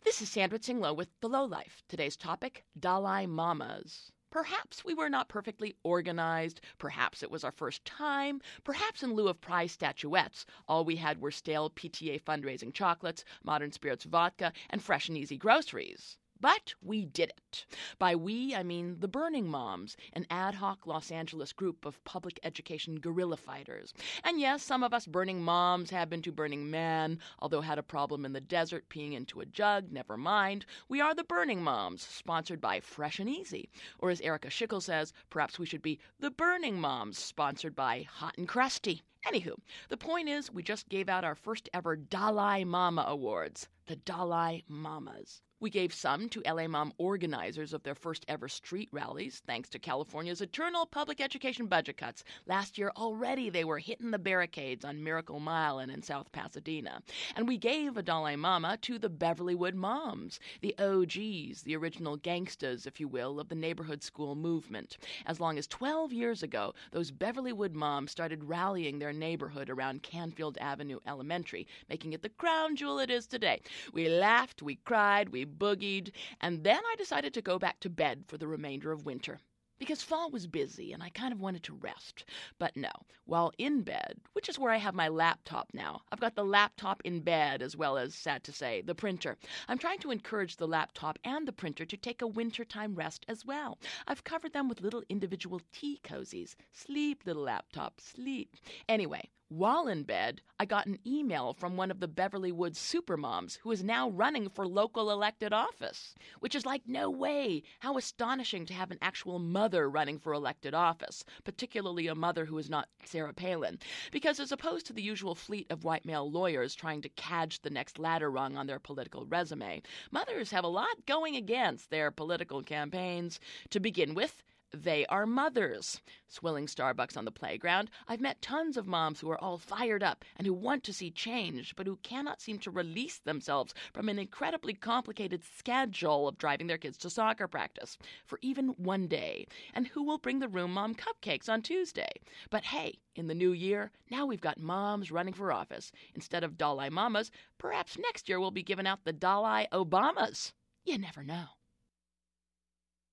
This is Sandra Tsinglow with The Low Life. Today's topic, Dalai Mamas. Perhaps we were not perfectly organized. Perhaps it was our first time. Perhaps in lieu of prize statuettes, all we had were stale PTA fundraising chocolates, Modern Spirits vodka, and fresh and easy groceries. But we did it. By we, I mean the Burning Moms, an ad hoc Los Angeles group of public education guerrilla fighters. And yes, some of us Burning Moms have been to Burning Man, although had a problem in the desert peeing into a jug, never mind. We are the Burning Moms, sponsored by Fresh and Easy. Or as Erica Schickel says, perhaps we should be the Burning Moms, sponsored by Hot and Crusty. Anywho, the point is we just gave out our first ever Dalai Mama Awards, the Dalai Mamas. We gave some to LA Mom organizers of their first ever street rallies, thanks to California's eternal public education budget cuts. Last year already they were hitting the barricades on Miracle Mile and in South Pasadena. And we gave a Dalai Mama to the Beverlywood Moms, the OGs, the original gangstas, if you will, of the neighborhood school movement. As long as 12 years ago, those Beverlywood moms started rallying their neighborhood around Canfield Avenue Elementary, making it the crown jewel it is today. We laughed, we cried, we boogied, and then I decided to go back to bed for the remainder of winter. Because fall was busy and I kind of wanted to rest. But no, while in bed, which is where I have my laptop now, I've got the laptop in bed as well as, sad to say, the printer. I'm trying to encourage the laptop and the printer to take a wintertime rest as well. I've covered them with little individual tea cozies. Sleep, little laptop, sleep. Anyway, while in bed, I got an email from one of the Beverlywood supermoms who is now running for local elected office, which is like, no way. How astonishing to have an actual mother running for elected office, particularly a mother who is not Sarah Palin. Because as opposed to the usual fleet of white male lawyers trying to cadge the next ladder rung on their political resume, mothers have a lot going against their political campaigns. To begin with, they are mothers. Swilling Starbucks on the playground, I've met tons of moms who are all fired up and who want to see change, but who cannot seem to release themselves from an incredibly complicated schedule of driving their kids to soccer practice for even one day, and who will bring the room mom cupcakes on Tuesday. But hey, in the new year, now we've got moms running for office. Instead of Dalai Mamas, perhaps next year we'll be giving out the Dalai Obamas. You never know.